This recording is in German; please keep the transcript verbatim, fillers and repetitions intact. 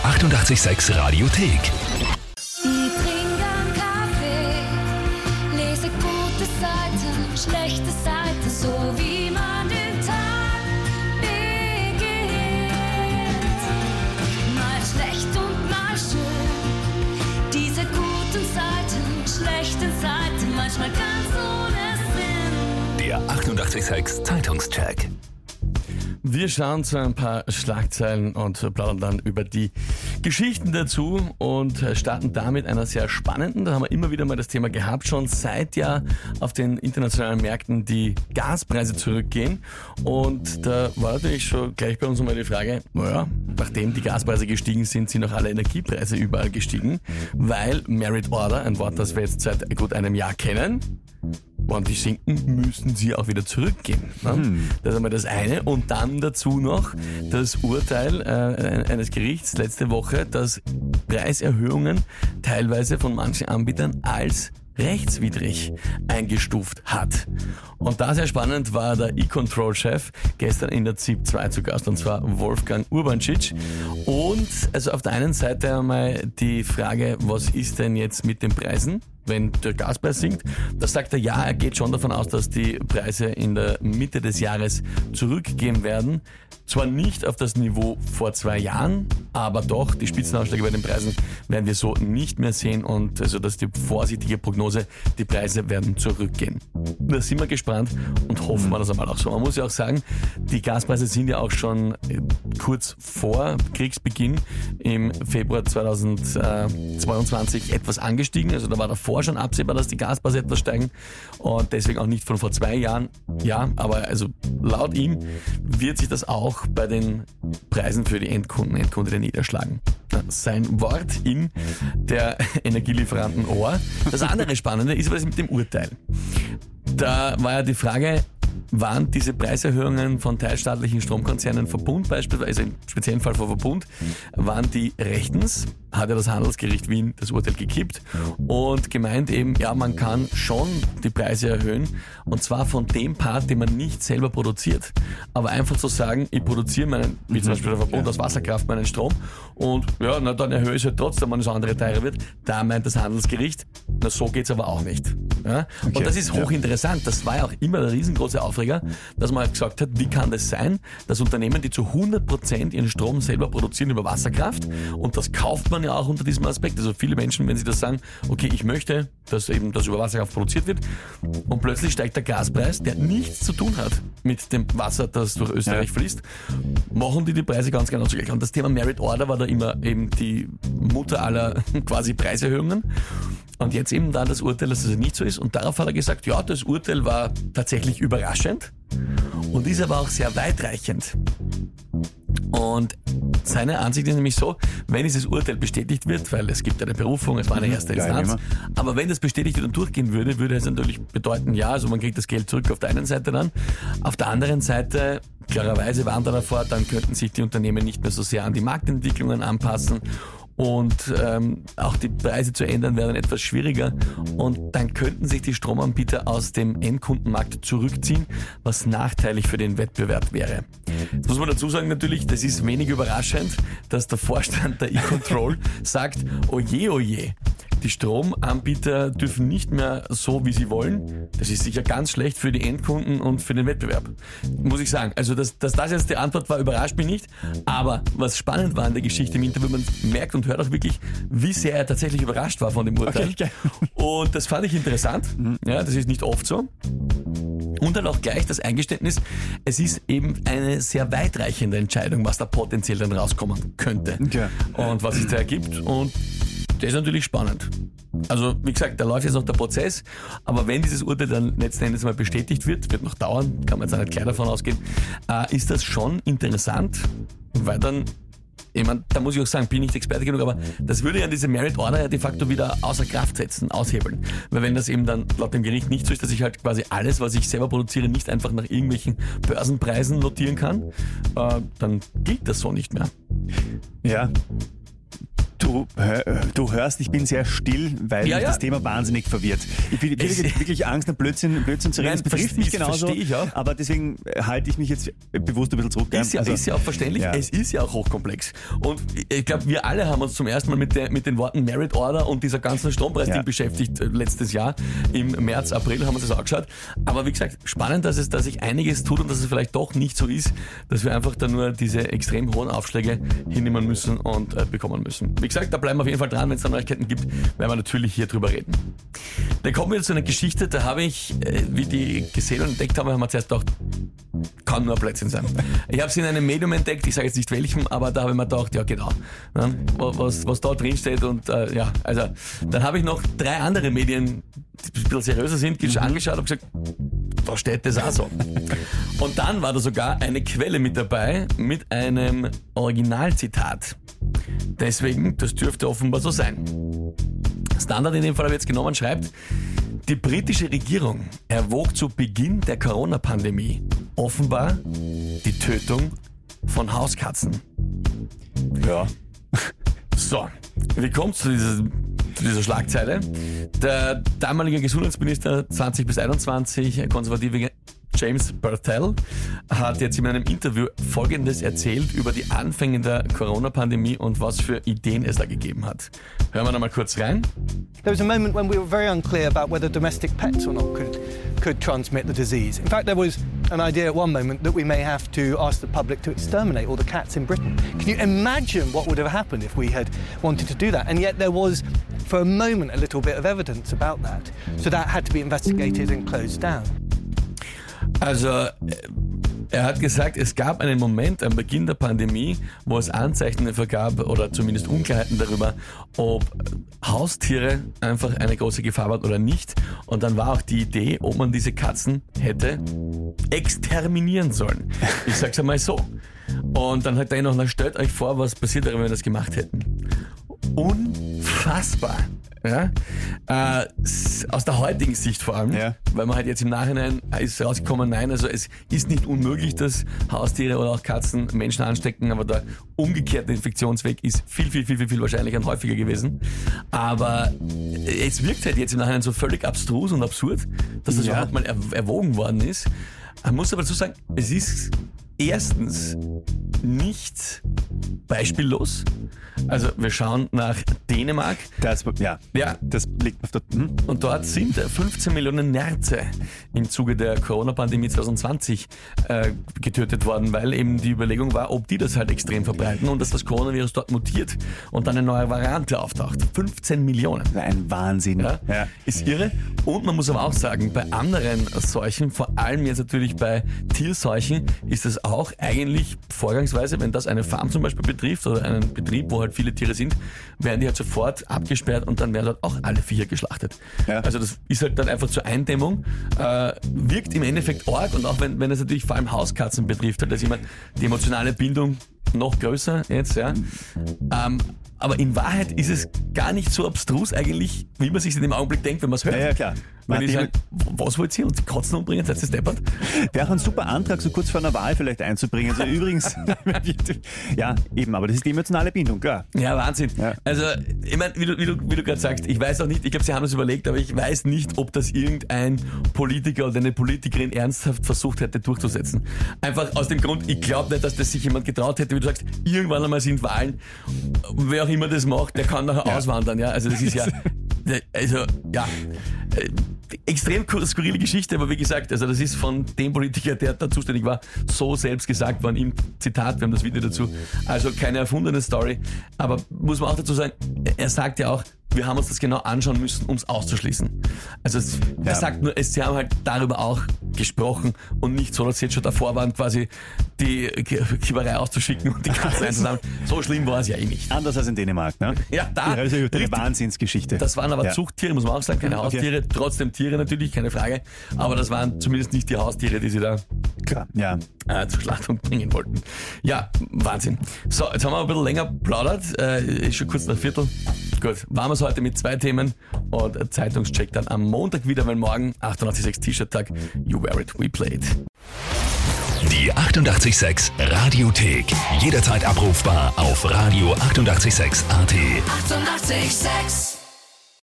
achtundachtzig Komma sechs Radiothek. Ich trinke einen Kaffee, lese gute Seiten, schlechte Seiten, so wie man den Tag beginnt. Mal schlecht und mal schön, diese guten Seiten, schlechten Seiten, manchmal ganz ohne Sinn. Der achtundachtzig Komma sechs Zeitungscheck. Wir schauen zu ein paar Schlagzeilen und plaudern dann über die Geschichten dazu und starten damit einer sehr spannenden. Da haben wir immer wieder mal das Thema gehabt, schon seit ja auf den internationalen Märkten die Gaspreise zurückgehen. Und da war natürlich schon gleich bei uns mal die Frage, naja, nachdem die Gaspreise gestiegen sind, sind auch alle Energiepreise überall gestiegen, weil Merit Order, ein Wort, das wir jetzt seit gut einem Jahr kennen, und die sinken, müssen sie auch wieder zurückgehen. Ne? Hm. Das ist einmal das eine. Und dann dazu noch das Urteil äh, eines Gerichts letzte Woche, dass Preiserhöhungen teilweise von manchen Anbietern als rechtswidrig eingestuft hat. Und da sehr spannend war der E-Control-Chef gestern in der Z I P zwei zu Gast, und zwar Wolfgang Urbancic. Und also auf der einen Seite einmal die Frage, was ist denn jetzt mit den Preisen, wenn der Gaspreis sinkt? Da sagt er, ja, er geht schon davon aus, dass die Preise in der Mitte des Jahres zurückgehen werden. Zwar nicht auf das Niveau vor zwei Jahren, aber doch, die Spitzenausschläge bei den Preisen werden wir so nicht mehr sehen, und also das ist die vorsichtige Prognose, die Preise werden zurückgehen. Da sind wir gespannt und hoffen wir das einmal auch so. Man muss ja auch sagen, die Gaspreise sind ja auch schon kurz vor Kriegsbeginn im Februar zweitausendzweiundzwanzig etwas angestiegen, also da war davor schon absehbar, dass die Gaspreise etwas steigen, und deswegen auch nicht von vor zwei Jahren. Ja, aber also laut ihm wird sich das auch bei den Preisen für die Endkunden, Endkundinnen niederschlagen. Sein Wort in der Energielieferanten Ohr. Das andere Spannende ist, was mit dem Urteil. Da war ja die Frage, waren diese Preiserhöhungen von teilstaatlichen Stromkonzernen Verbund beispielsweise, im speziellen Fall von Verbund, waren die rechtens? Hat ja das Handelsgericht Wien das Urteil gekippt und gemeint eben, ja, man kann schon die Preise erhöhen, und zwar von dem Part, den man nicht selber produziert. Aber einfach zu sagen, ich produziere meinen, wie zum Beispiel der Verbund aus Wasserkraft, meinen Strom, und ja, na dann erhöhe ich es halt trotzdem, wenn das andere teurer wird. Da meint das Handelsgericht, na so geht's aber auch nicht. Ja? Okay. Und das ist hochinteressant. Das war ja auch immer der riesengroße Aufreger, dass man halt gesagt hat, wie kann das sein, dass Unternehmen, die zu hundert Prozent ihren Strom selber produzieren über Wasserkraft, und das kauft man ja auch unter diesem Aspekt. Also viele Menschen, wenn sie das sagen, okay, ich möchte, dass eben das über Wasserkraft produziert wird, und plötzlich steigt der Gaspreis, der nichts zu tun hat mit dem Wasser, das durch Österreich ja. fließt, machen die die Preise ganz genau zugleich. Und das Thema Merit Order war da immer eben die Mutter aller quasi Preiserhöhungen. Und jetzt eben dann das Urteil, dass das nicht so ist. Und darauf hat er gesagt, ja, das Urteil war tatsächlich überraschend und ist aber auch sehr weitreichend. Und seine Ansicht ist nämlich so, wenn dieses Urteil bestätigt wird, weil es gibt eine Berufung, es war eine erste Instanz, aber wenn das bestätigt wird und durchgehen würde, würde es natürlich bedeuten, ja, also man kriegt das Geld zurück auf der einen Seite dann, auf der anderen Seite, klarerweise warnt er davor, dann könnten sich die Unternehmen nicht mehr so sehr an die Marktentwicklungen anpassen. Und ähm, auch die Preise zu ändern wäre dann etwas schwieriger, und dann könnten sich die Stromanbieter aus dem Endkundenmarkt zurückziehen, was nachteilig für den Wettbewerb wäre. Jetzt muss man dazu sagen natürlich, das ist wenig überraschend, dass der Vorstand der E-Control sagt, oje, oje, die Stromanbieter dürfen nicht mehr so, wie sie wollen. Das ist sicher ganz schlecht für die Endkunden und für den Wettbewerb, muss ich sagen. Also, dass, dass das jetzt die Antwort war, überrascht mich nicht. Aber was spannend war in der Geschichte im Interview, man merkt und hört auch wirklich, wie sehr er tatsächlich überrascht war von dem Urteil. Okay, und das fand ich interessant. Ja, das ist nicht oft so. Und dann auch gleich das Eingeständnis, es ist eben eine sehr weitreichende Entscheidung, was da potenziell dann rauskommen könnte. Okay. Und was sich da ergibt. Und das ist natürlich spannend. Also, wie gesagt, da läuft jetzt noch der Prozess, aber wenn dieses Urteil dann letzten Endes mal bestätigt wird, wird noch dauern, kann man jetzt auch nicht gleich davon ausgehen, äh, ist das schon interessant, weil dann, ich meine, da muss ich auch sagen, bin nicht Experte genug, aber das würde ja diese Merit Order ja de facto wieder außer Kraft setzen, aushebeln. Weil wenn das eben dann laut dem Gericht nicht so ist, dass ich halt quasi alles, was ich selber produziere, nicht einfach nach irgendwelchen Börsenpreisen notieren kann, äh, dann gilt das so nicht mehr. Ja. Du, Du, hör, du hörst, ich bin sehr still, weil Ja, mich ja. das Thema wahnsinnig verwirrt. Ich bin Es- wirklich, wirklich Angst, einen Blödsinn, Blödsinn zu reden. Nein, Das betrifft mich das genauso. verstehe ich auch. Aber deswegen halte ich mich jetzt bewusst ein bisschen zurück. Ist ja, Also, ist ja auch verständlich, ja. es ist ja auch hochkomplex. Und ich glaube, wir alle haben uns zum ersten Mal mit, der, mit den Worten Merit Order und dieser ganzen Strompreisding Ja. beschäftigt äh, letztes Jahr. Im März, April haben wir uns das angeschaut. Aber wie gesagt, spannend, dass es, dass sich einiges tut und dass es vielleicht doch nicht so ist, dass wir einfach da nur diese extrem hohen Aufschläge hinnehmen müssen und äh, bekommen müssen. Wie gesagt, da bleiben wir auf jeden Fall dran, wenn es da Neuigkeiten gibt, werden wir natürlich hier drüber reden. Dann kommen wir zu einer Geschichte, da habe ich, äh, wie die gesehen und entdeckt habe, haben wir zuerst gedacht, kann nur ein Blödsinn sein. Ich habe es in einem Medium entdeckt, ich sage jetzt nicht welchem, aber da habe ich mir gedacht, ja genau, ne, was, was da drin steht und äh, ja, also dann habe ich noch drei andere Medien, die ein bisschen seriöser sind, mhm. angeschaut und gesagt, da steht das auch so. Und dann war da sogar eine Quelle mit dabei, mit einem Originalzitat. Deswegen, das dürfte offenbar so sein. Standard in dem Fall habe ich jetzt genommen, schreibt, die britische Regierung erwog zu Beginn der Corona-Pandemie offenbar die Tötung von Hauskatzen. Ja. So, wie kommt es zu dieser, zu dieser Schlagzeile? Der damalige Gesundheitsminister zwanzig bis einundzwanzig, konservative James Berthel, hat jetzt in einem Interview Folgendes erzählt über die Anfänge der Corona-Pandemie und was für Ideen es da gegeben hat. Hören wir noch mal kurz rein. There was a moment when we were very unclear about whether domestic pets or not could, could transmit the disease. In fact, there was an idea at one moment that we may have to ask the public to exterminate all the cats in Britain. Can you imagine what would have happened if we had wanted to do that? And yet there was, for a moment, a little bit of evidence about that. So that had to be investigated and closed down. Also, äh, er hat gesagt, es gab einen Moment am Beginn der Pandemie, wo es Anzeichen dafür gab oder zumindest Unklarheiten darüber, ob Haustiere einfach eine große Gefahr waren oder nicht. Und dann war auch die Idee, ob man diese Katzen hätte exterminieren sollen. Ich sag's einmal so. Und dann hat er noch, na, stellt euch vor, was passiert wäre, wenn wir das gemacht hätten. Unfassbar. Ja? Äh, s- aus der heutigen Sicht vor allem, Ja. weil man halt jetzt im Nachhinein ist rausgekommen, nein, also es ist nicht unmöglich, dass Haustiere oder auch Katzen Menschen anstecken, aber der umgekehrte Infektionsweg ist viel, viel, viel, viel, viel wahrscheinlicher und häufiger gewesen. Aber es wirkt halt jetzt im Nachhinein so völlig abstrus und absurd, dass das Ja. überhaupt mal er- erwogen worden ist. Man muss aber dazu sagen, es ist erstens nicht beispiellos. Also wir schauen nach Dänemark. Das, ja, Ja. das liegt auf der... Hm? Und dort sind fünfzehn Millionen Nerze im Zuge der Corona-Pandemie zwanzig zwanzig äh, getötet worden, weil eben die Überlegung war, ob die das halt extrem verbreiten und dass das Coronavirus dort mutiert und dann eine neue Variante auftaucht. fünfzehn Millionen. Ein Wahnsinn. Ja, Ja. ist irre. Und man muss aber auch sagen, bei anderen Seuchen, vor allem jetzt natürlich bei Tierseuchen, ist es auch eigentlich Vorgangsweise, wenn das eine Farm zum Beispiel betrifft oder einen Betrieb, wo halt viele Tiere sind, werden die halt sofort abgesperrt und dann werden dort auch alle Viecher geschlachtet. Ja. Also das ist halt dann einfach zur Eindämmung, äh, wirkt im Endeffekt arg und auch wenn, wenn es natürlich vor allem Hauskatzen betrifft, halt, da ist immer die emotionale Bindung noch größer jetzt, ja. Ähm, aber in Wahrheit ist es gar nicht so abstrus eigentlich, wie man sich in dem Augenblick denkt, wenn man es hört. Ja, ja, klar. Wenn ich Martin- sage, was wollt ihr und die Katzen umbringen, seid ihr deppert? Wäre auch ein super Antrag, so kurz vor einer Wahl vielleicht einzubringen. Also übrigens, ja, eben, aber das ist die emotionale Bindung, klar. Ja, Wahnsinn. Ja. Also, ich meine, wie du, wie du, wie du gerade sagst, ich weiß auch nicht, ich glaube, sie haben das überlegt, aber ich weiß nicht, ob das irgendein Politiker oder eine Politikerin ernsthaft versucht hätte durchzusetzen. Einfach aus dem Grund, ich glaube nicht, dass das sich jemand getraut hätte, wie du sagst, irgendwann einmal sind Wahlen, wer auch immer das macht, der kann nachher Ja. auswandern, ja. Also das ist ja, also, ja, äh, extrem skurrile Geschichte, aber wie gesagt, also das ist von dem Politiker, der da zuständig war, so selbst gesagt worden im Zitat, wir haben das Video dazu. Also keine erfundene Story, aber muss man auch dazu sagen, er sagt ja auch, wir haben uns das genau anschauen müssen, um es auszuschließen. Also es, er Ja. sagt nur, es, sie haben halt darüber auch gesprochen und nicht so, dass sie jetzt schon davor waren, quasi die Kieberei auszuschicken und die Katzen einzusammeln. So schlimm war es ja eh nicht. Anders als in Dänemark, ne? Ja, da, Also eine richtig. Wahnsinnsgesgeschichte. Das waren aber Ja. Zuchttiere, muss man auch sagen, keine Okay. Haustiere. Trotzdem Tiere natürlich, keine Frage. Aber das waren zumindest nicht die Haustiere, die sie da Klar, ja. äh, zur Schlachtung bringen wollten. Ja, Wahnsinn. So, jetzt haben wir ein bisschen länger plaudert. Äh, ist schon kurz nach Viertel. Gut, waren wir es heute mit zwei Themen und äh, Zeitungscheck dann am Montag wieder, weil morgen achtundachtzig Komma sechs T-Shirt-Tag. You wear it, we play it. Die achtundachtzig Komma sechs Radiothek. Jederzeit abrufbar auf radio achtundachtzig Komma sechs A T. achtundachtzig Komma sechs.